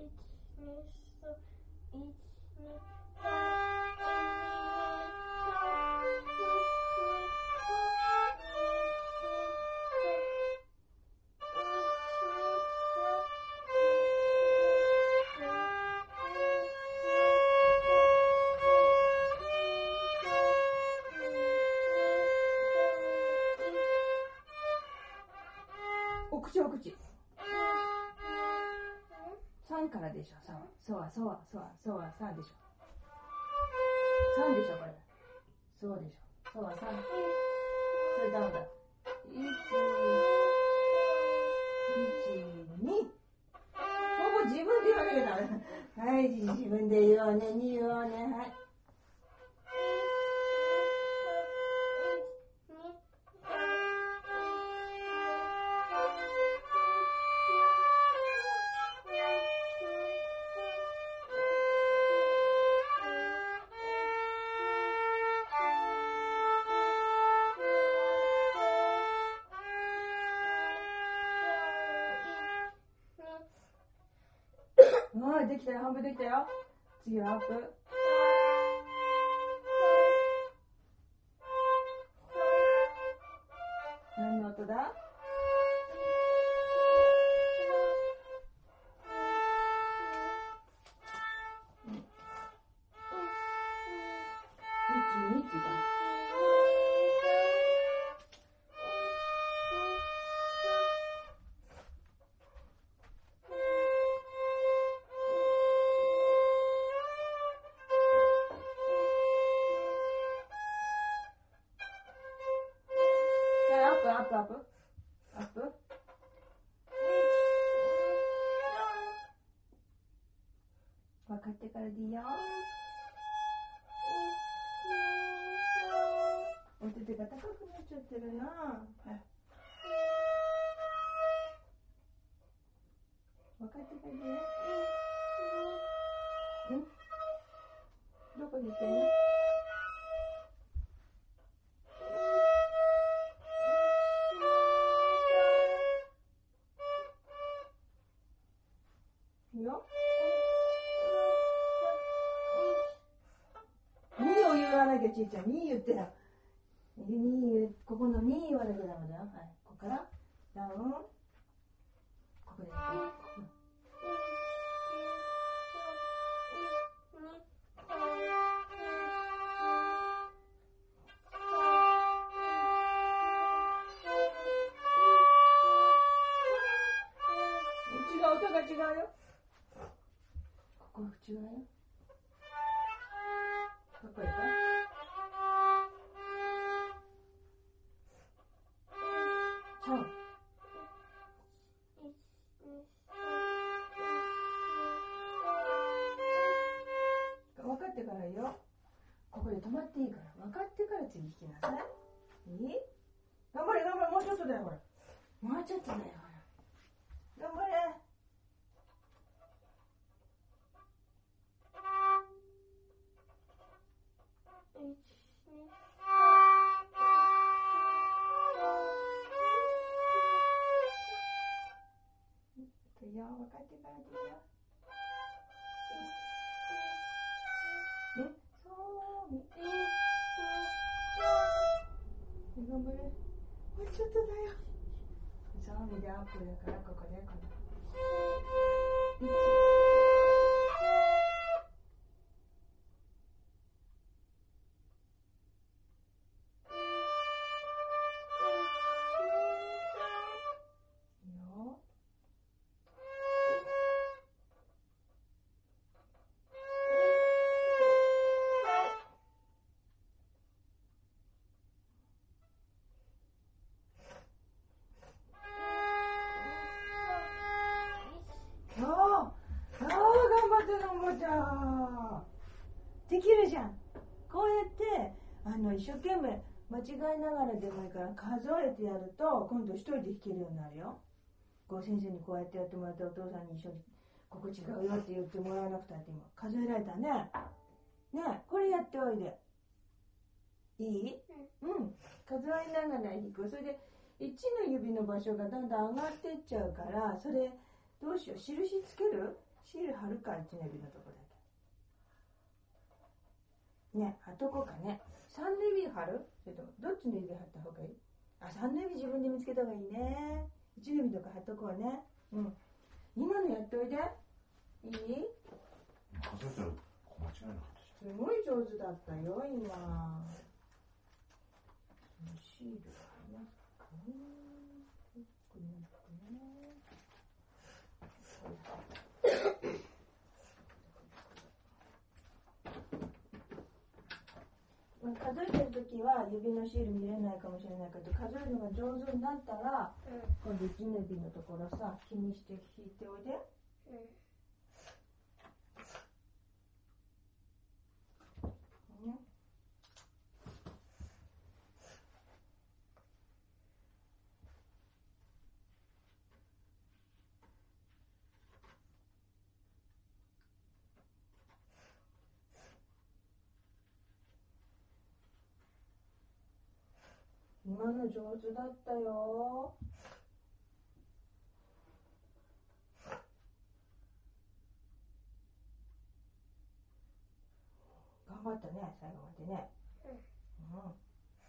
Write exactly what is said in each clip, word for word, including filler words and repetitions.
お口お口。三からでしょ。三。そうはそうはそうはそうは三でしょ。三でしょこれ。そうでしょ。そうは三。それダウンだ。一、一、二。ほぼ自分で言わなきゃダメ。はい、自分で言おうね。二言おうね。はい。うん、できたよ。半分できたよ。次はアップ。何の音だ？一、二って言ったの。アップアップアップアップ。分かってからでいいよ。お手手が高くなっちゃってるな。分かってからでいいよ。うん？どこに行ってんの？いいよ。にを言わなきゃちいちゃん。に言ってよ。に、ここのに言わなきゃダメだよ。はい。ここからダウン。ここで。違う、音が違うよ。ここ違うよ。かっこいいか？ちゃう。分かってからよ。ここで止まっていいから。分かってから次弾きなさい。いい？頑張れ頑張れ。もうちょっとだよほら。もうちょっとだよほら。頑張れ。いいよ、分かってからでいいよ。え、そうみ。頑張れ。もうちょっとだよ。そうみでアップだからここでこの。できるじゃん。こうやってあの一生懸命間違いながらでもいいから数えてやると今度一人で弾けるようになるよ。こう先生にこうやってやってもらってお父さんに一緒にここ違うよって言ってもらわなくたって今数えられたね。ね、これやっておいで。いい？うん。数えながら弾く。それでいちの指の場所がだんだん上がっていっちゃうから、それどうしよう。印つける？シール貼か、一の指のとこだけ。ね、貼っとこうかね。さんの指貼る？それともどっちの指貼った方がいい？あ、さんの指自分で見つけた方がいいね。いちの指とか貼っとこうね。うん。今のやっといて。いい？ 数えたら間違いなかったすごい上手だったよ、今。シールがありますかね。これね。数えてるときは指のシール見れないかもしれないけど、数えるのが上手になったら、うん、今度いちの指のところさ、気にして引いておいで。うんね、今の上手だったよ。頑張ったね、最後までね。うん。うん。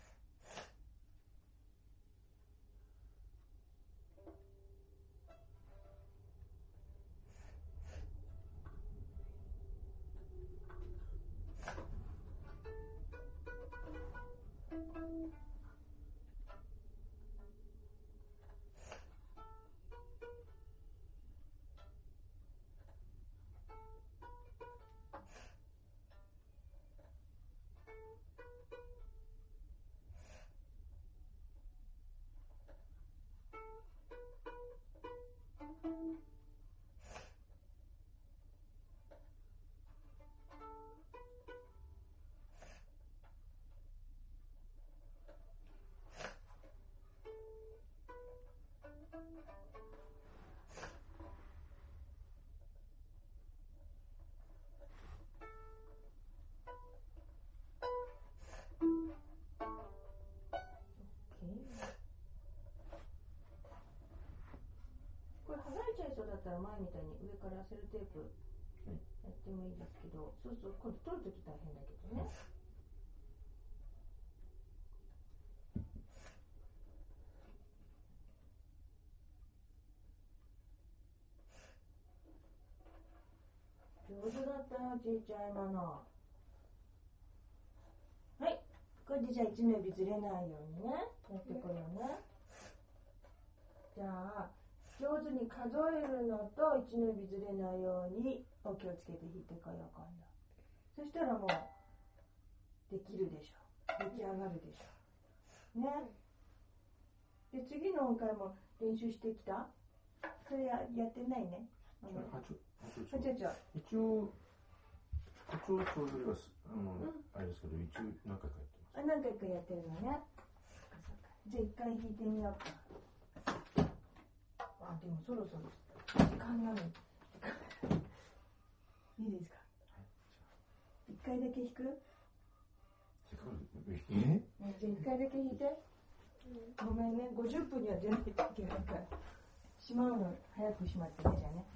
これ離れちゃいそうだったら前みたいに上からセロテープやってもいいですけど、そうそう、今度取るとき大変だけどね。上手だったよ、ちいちゃい今の。はい、これでじゃあいちの指ずれないようにね、やってこようね。じゃあ上手に数えるのといちの指ずれないようにお気をつけて弾いてこよう、今度。そしたらもうできるでしょ、出来上がるでしょね。で次の音階も練習してきた？それ や, やってないね。あのあちょあちょちょ一応一応それはあの、うん、あれですけど、一応何回かやってます。 あ、何回かやってるのね。じゃあ一回弾いてみようか。あ、でもそろそろ時間なのにいいですか？一回だけ弾く？ え？ じゃあ一回だけ弾いて。ごめんね、ごじゅっぷんには出ないといけないから。しまうの早くしまってね、じゃあね。